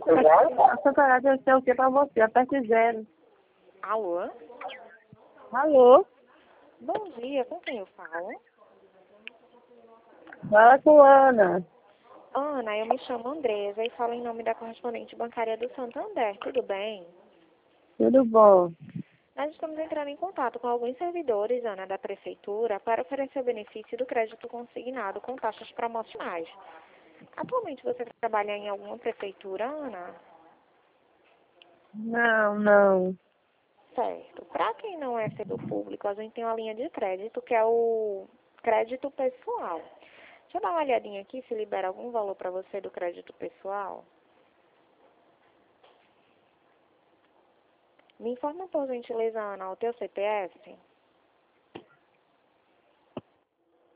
A Santarém deve ser o que pra você? Aperte zero. Alô? Alô? Bom dia, com quem eu falo? Fala com Ana. Ana, eu me chamo Andresa e falo em nome da correspondente bancária do Santander, tudo bem? Tudo bom? Nós estamos entrando em contato com alguns servidores, Ana, da Prefeitura, para oferecer o benefício do crédito consignado com taxas promocionais. Atualmente você trabalha em alguma prefeitura, Ana? Não. Certo. Para quem não é servidor público, a gente tem uma linha de crédito que é o crédito pessoal. Deixa eu dar uma olhadinha aqui se libera algum valor para você do crédito pessoal. Me informa por gentileza, Ana, o teu CPF?